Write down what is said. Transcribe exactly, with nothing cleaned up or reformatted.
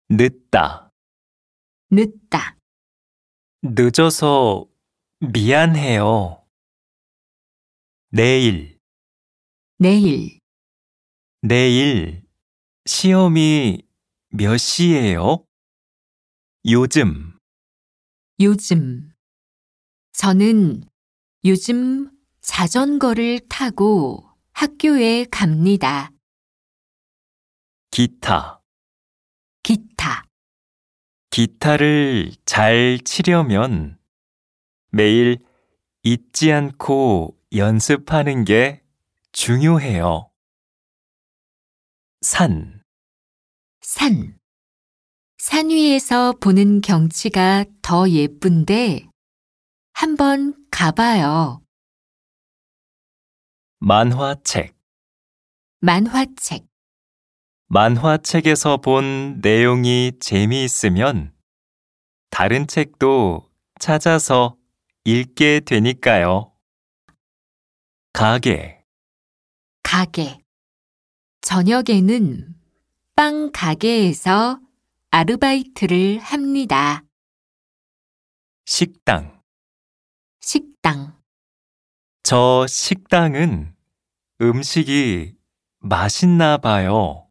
늦다, 늦다, 늦어서 미안해요. 내일, 내일, 내일 시험이 몇 시예요? 요즘, 요즘. 저는 요즘 자전거를 타고 학교에 갑니다. 기타, 기타, 기타를 잘 치려면 매일 잊지 않고 연습하는 게 중요해요. 산, 산. 산 위에서 보는 경치가 더 예쁜데 한번 가봐요. 만화책, 만화책, 만화책에서 본 내용이 재미있으면 다른 책도 찾아서 읽게 되니까요. 가게, 가게. 저녁에는 빵 가게에서 아르바이트를 합니다. 식당. 식당. 저 식당은 음식이 맛있나 봐요.